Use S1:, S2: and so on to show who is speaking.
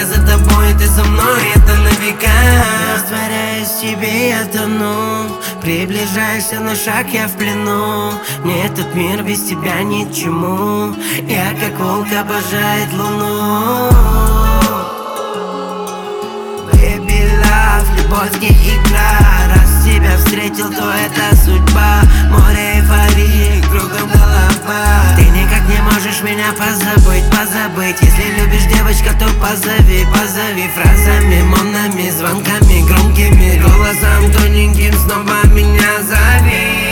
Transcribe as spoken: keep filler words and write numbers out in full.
S1: Я за тобой, ты за мной, это на века. Растворяюсь в тебе, я тону. Приближаешься на шаг, я в плену. Мне этот мир без тебя ни к чему. Я как волк обожает луну. Baby love, любовь не игра. Раз тебя встретил, то это судьба. Море эйфории, кругом голова. Ты никак не можешь меня позабыть, позабыть. Если любишь, девочка, то позови, позови. Фразами, монами, звонками, громкими голосом тоненьким снова меня зови.